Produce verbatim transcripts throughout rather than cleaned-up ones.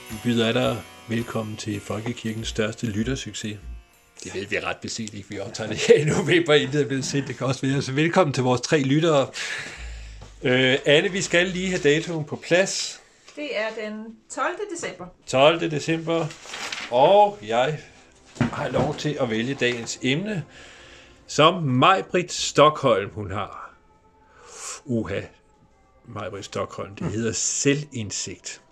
Vi byder dig velkommen til Folkekirkens største lyttersucces. Det ved vi ret beset ikke, vi optager det her i november, inden det er blevet sendt. Det kan også være. Så velkommen til vores tre lyttere. Øh, Anne, vi skal lige have datoen på plads. Det er den tolvte december. tolvte december. Og jeg har lov til at vælge dagens emne, som Maj-Britt Stockholm, hun har. Uha, Maj-Britt Stockholm, det hedder selvindsigt.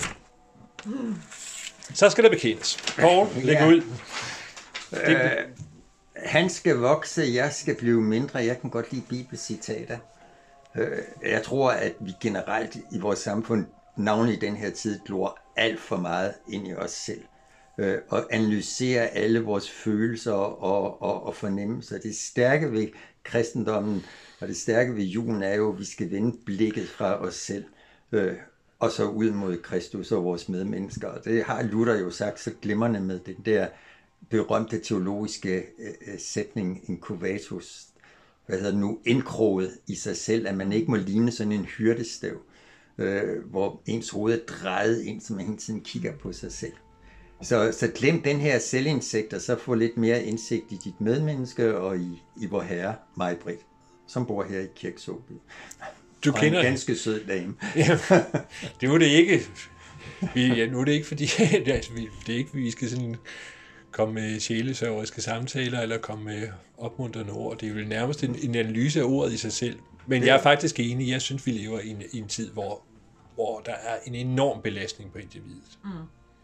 Mm. Så skal der bekendes. Poul, læg Ja. ud. Øh, han skal vokse, jeg skal blive mindre. Jeg kan godt lide bibelcitater. Øh, jeg tror, at vi generelt i vores samfund, navnlig i den her tid, glor alt for meget ind i os selv. Øh, og analyserer alle vores følelser og, og, og fornemmelser. Det stærke ved kristendommen og det stærke ved julen er jo, at vi skal vende blikket fra os selv. Øh, og så ud mod Kristus og vores medmennesker. Og det har Luther jo sagt så glimrende med den der berømte teologiske øh, sætning, incubatus, hvad hedder det nu, indkroget i sig selv, at man ikke må ligne sådan en hyrdestav, øh, hvor ens hoved er drejet ind, så man hele tiden kigger på sig selv. Så, så glem den her selvindsigt, og så få lidt mere indsigt i dit medmenneske og i, i vor herre, Maj-Britt, som bor her i Kirksåby. Du og kender en ganske sød dame. Ja, det var det ikke. Vi, ja, nu er det ikke fordi, det er, det er ikke, vi skal sådan komme med sjælesørgeriske samtaler, eller komme med opmuntrende ord. Det er jo nærmest en, en analyse af ordet i sig selv. Men jeg er faktisk enig. Jeg synes, vi lever i en, i en tid, hvor, hvor der er en enorm belastning på individet. Mm.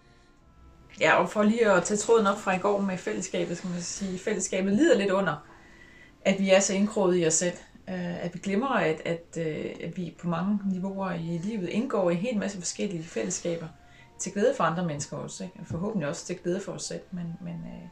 Ja, og for lige at tage tråden op fra i går med fællesskabet, skal man sige, fællesskabet lider lidt under, at vi er så indkroget i os selv. At vi glemmer, at, at, at vi på mange niveauer i livet indgår i en hel masse forskellige fællesskaber, til glæde for andre mennesker også, ikke? Forhåbentlig også til glæde for os selv, men, men øh,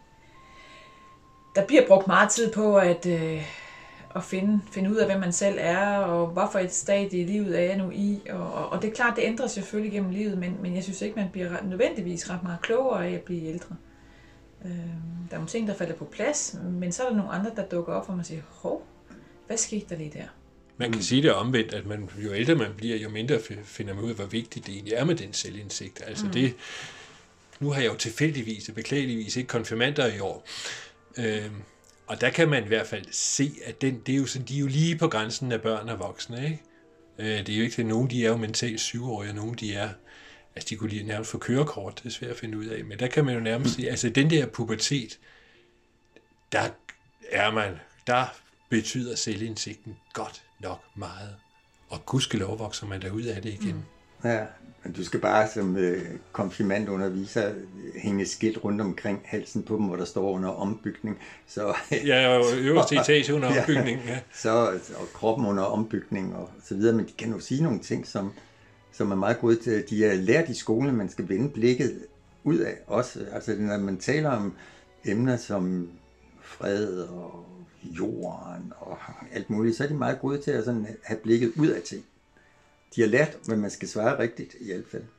der bliver brugt meget tid på at, øh, at finde, finde ud af, hvem man selv er, og hvorfor et stadie i livet er jeg nu i, og, og, og det er klart, det ændrer sig selvfølgelig gennem livet, men, men jeg synes ikke, man bliver ret, nødvendigvis ret meget klogere af at blive ældre. Øh, der er nogle ting, der falder på plads, men så er der nogle andre, der dukker op, hvor man siger, hov, hvad skete der lige der? Man kan sige det omvendt, at man, jo ældre man bliver, jo mindre finder man ud af, hvor vigtigt det egentlig er med den selvindsigt. Altså mm. det, nu har jeg jo tilfældigvis og beklageligvis ikke konfirmander i år. Øhm, og der kan man i hvert fald se, at den, det er jo sådan, de er jo lige på grænsen af børn og voksne. Ikke? Øh, det er jo ikke det, nogen de er jo mentalt syvårige, og nogen de er, altså de kunne lige nærmest få kørekort, det er svært at finde ud af. Men der kan man jo nærmest sige, altså den der pubertet, der er man, der betyder selvindsigten godt nok meget. Og gudskelov vokser man derud af det igen. Mm. Ja, men du skal bare som øh, konfirmandunderviser hænge skilt rundt omkring halsen på dem, hvor der står under ombygning. Så, ja, og øverste etage under ombygning. Ja. Så, og kroppen under ombygning og så videre. Men de kan jo sige nogle ting, som, som er meget gode til. De er lært i skolen, at man skal vende blikket ud af også. Altså når man taler om emner som fred og jorden og alt muligt, så er de meget gode til at sådan have blikket ud af ting. De har lært, hvad man skal svare rigtigt i hvert fald.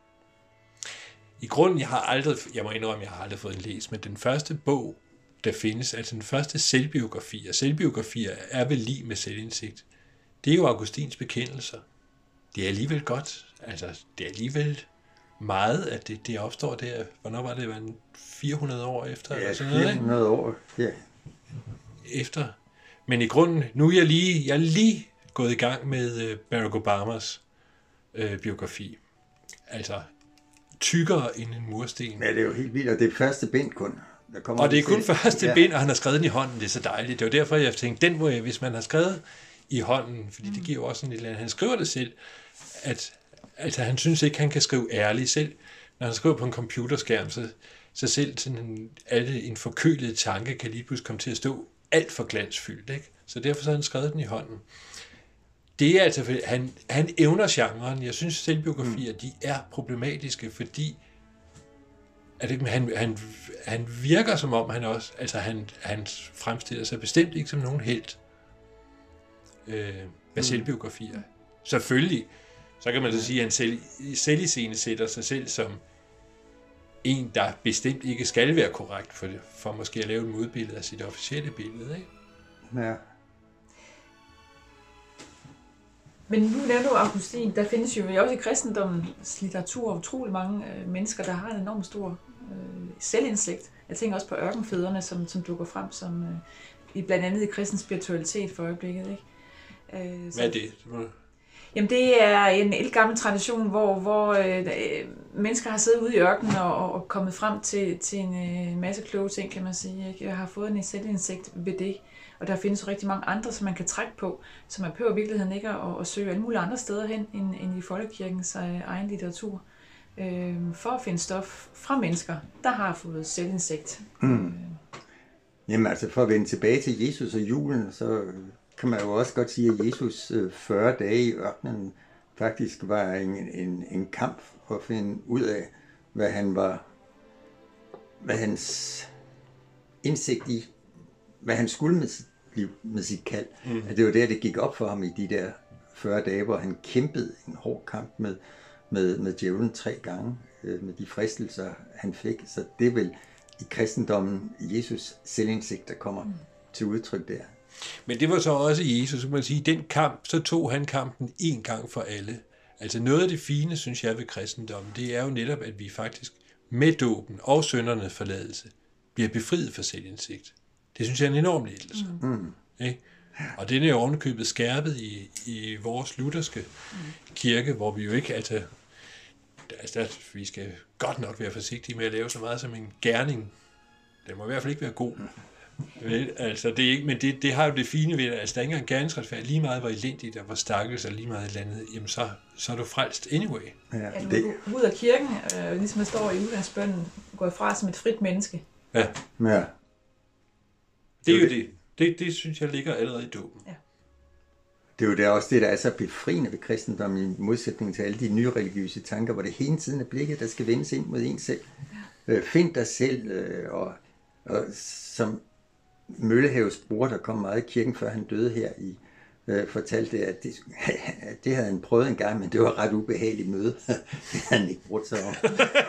I grunden, jeg har aldrig, jeg må indrømme, jeg har aldrig fået en læs, men den første bog, der findes, altså den første selvbiografi, og selvbiografier er vel lige med selvindsigt, det er jo Augustins bekendelser. Det er alligevel godt, altså det er alligevel meget, at det, det opstår der, hvornår var det, var fire hundrede år efter? Ja, eller sådan noget, fire hundrede år, ja. Efter. Men i grunden, nu er jeg lige, jeg er lige gået i gang med Barack Obamas øh, biografi. Altså, tykkere end en mursten. Ja, det er jo helt vildt, og det er første bind kun. Der kommer og det er kun til. første ja. bind, og han har skrevet den i hånden, det er så dejligt. Det var derfor, jeg tænkte, den må jeg, hvis man har skrevet i hånden, fordi mm. det giver jo også en lille, han skriver det selv, at altså, han synes ikke, han kan skrive ærligt selv. Når han skriver på en computerskærm, så, så selv sådan, alle en forkølet tanke kan lige pludselig komme til at stå alt for glansfyldt, ikke? Så derfor så har han skrevet den i hånden. Det er altså, fordi han, han evner genren. Jeg synes, selvbiografier, mm. de er problematiske, fordi at det, han, han, han virker som om, han også, altså han, han fremstiller sig bestemt ikke som nogen helt øh, med mm. selvbiografier. Selvfølgelig, så kan man så sige, at han selv, selviscene sætter sig selv som en, der bestemt ikke skal være korrekt for, det, for måske at lave et modbillede af sit officielle billede, ikke? Ja. Men nu nævner du Augustin, der findes jo også i kristendommens litteratur utrolig mange øh, mennesker, der har en enormt stor øh, selvindsigt. Jeg tænker også på ørkenfædrene, som, som dukker frem som, øh, i, blandt andet i kristen spiritualitet for øjeblikket. Ikke? Øh, Hvad er det? Jamen det er en ældgammel tradition, hvor, hvor øh, mennesker har siddet ude i ørkenen og, og kommet frem til, til en øh, masse kloge ting, kan man sige. Ikke? Jeg har fået en selvindsigt ved det. Og der findes rigtig mange andre, som man kan trække på, så man behøver i virkeligheden ikke at, at søge alle mulige andre steder hen, end, end i folkekirkens øh, egen litteratur, øh, for at finde stof fra mennesker, der har fået selvindsigt. Mm. Øh. Jamen altså, for at vende tilbage til Jesus og julen, så kan man jo også godt sige, at Jesus fyrre dage i ørkenen faktisk var en, en, en kamp for at finde ud af, hvad han var, hvad hans indsigt i, hvad han skulle med sit liv, med sit kald. Mm. At det var der, det gik op for ham i de der fyrre dage, hvor han kæmpede en hård kamp med, med, med djævlen tre gange, øh, med de fristelser, han fik. Så det er vel i kristendommen Jesus selvindsigt, der kommer mm. til udtryk der. Men det var så også Jesus, kan man sige, den kamp, så tog han kampen en gang for alle. Altså noget af det fine, synes jeg, ved kristendommen, det er jo netop, at vi faktisk med dåben og syndernes forladelse bliver befriet for selvindsigt. Det synes jeg er en enorm lettelse. Mm. Ikke? Og den er jo ovenikøbet skærpet i, i vores lutherske mm. kirke, hvor vi jo ikke, altså, altså, vi skal godt nok være forsigtige med at lave så meget som en gerning. Den må i hvert fald ikke være god. Vel, altså det er ikke, men det, det har jo det fine ved det, altså der er ikke engang gerningsretfærd, lige meget hvor elendigt og hvor stakkels og lige meget et eller andet, jamen så, så er du frelst anyway. Ja, ja, du er ud af kirken, øh, ligesom der står i udgangsbønnen, går fra som et frit menneske. Ja. Ja. Det er jo det. Det, det synes jeg ligger allerede i dåben. Ja. Det er jo der også det, der er så befriende ved kristendommen, i modsætning til alle de nye religiøse tanker, hvor det hele tiden er blikket, der skal vendes ind mod en selv. Ja. Øh, find dig selv, øh, og, og som Møllehaves bror, der kom meget i kirken, før han døde her, i, øh, fortalte, at det, det havde han prøvet en gang, men det var et ret ubehageligt møde. Det havde han ikke brugt sig om.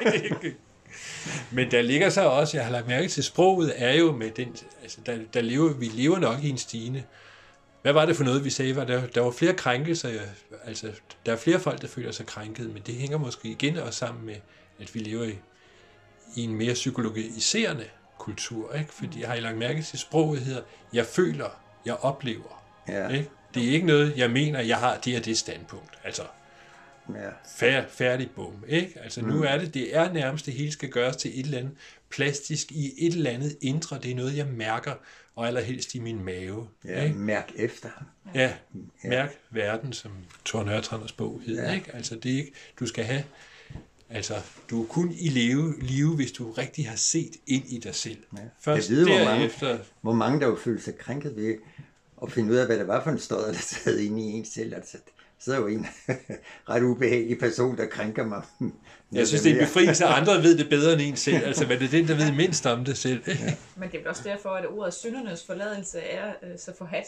Men der ligger så også, jeg har lagt mærke til, sproget er jo med den, altså der, der lever, vi lever nok i en stigende. Hvad var det for noget, vi sagde? Var der, der var flere krænkelser, altså der er flere folk, der føler sig krænket, men det hænger måske igen også sammen med, at vi lever i, i en mere psykologiserende kultur, ikke? Fordi jeg har lagt mærke til, sproget hedder, jeg føler, jeg oplever. Ja. Ikke? Det er ikke noget, jeg mener, jeg har det og det standpunkt. Altså, ja. Fær, færdig bum, ikke? Altså, mm. nu er det, det er nærmest, det hele skal gøres til et eller andet plastisk i et eller andet indre. Det er noget, jeg mærker, og allerhelst i min mave. Ja, ikke? mærk efter. Ja, mærk ja. verden, som Thor Nørretranders bog hedder, ja. Ikke? Altså, det er ikke, du skal have, altså, du er kun i live, live, hvis du rigtig har set ind i dig selv. Ja. Først jeg ved, derefter... hvor mange, hvor mange der jo følte sig krænket ved at finde ud af, hvad det var for en stød, der sad inde i en selv. Altså, så er jo en ret ubehagelig person, der krænker mig. Jeg synes, det er en befrielse, at andre ved det bedre end en selv. Altså, hvad det er den, der ved mindst om det selv. Ja. Men det er også derfor, at ordet syndernes forladelse er øh, så forhat.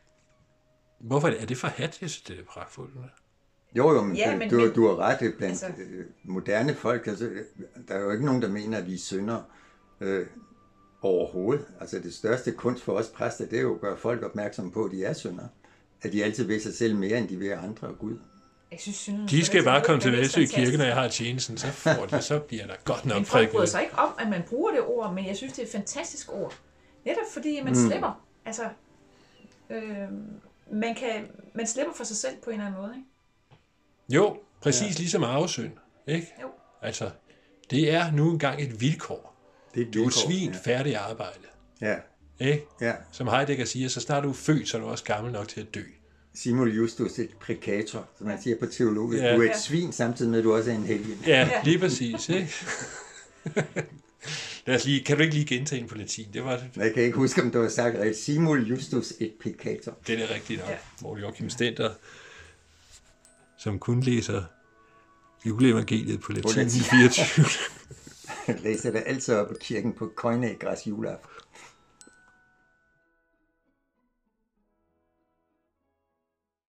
Hvorfor er det forhat? Jeg synes, det er pragtfuldt. Jo, jo, men, ja, men du, men, du har ret blandt altså, moderne folk. Altså, der er jo ikke nogen, der mener, at vi synder øh, overhovedet. Altså, det største kunst for os præster, det er jo at gøre folk opmærksomme på, at de er syndere. At de altid ved sig selv mere, end de ved andre og Gud. Jeg synes, synderne, de skal bare komme til Valsø Kirke, når jeg har tjenesten, så får det, så bliver der godt nok prædiket. Men folk bryder sig ikke om, at man bruger det ord, men jeg synes, det er et fantastisk ord. Netop fordi man mm. slipper. Altså, øh, man, kan, man slipper for sig selv på en eller anden måde, ikke? Jo, præcis ja. Ligesom arvesynd, ikke? Jo. Altså, det er nu engang et vilkår. Det er et du er vilkår, svin, ja. Færdig arbejde. Ja. Ikke? Ja. Som Heidegger siger, så snart du er født, så er du også gammel nok til at dø. Simul justus et precator, som man siger på teologisk. Ja. Du er et svin, samtidig med, at du også er en helgen. Ja, lige præcis, ikke? Lad os lige, kan du ikke lige gentage en på latin? Det var det. Jeg kan ikke huske, om du har sagt rigtigt. Simul justus et peccator. Det er rigtigt nok. Ja. Hvor Joachim Stender, som kun læser juleevangeliet på latin fireogtyve. Jeg læser det altid op i kirken på Koine Græs juleaften.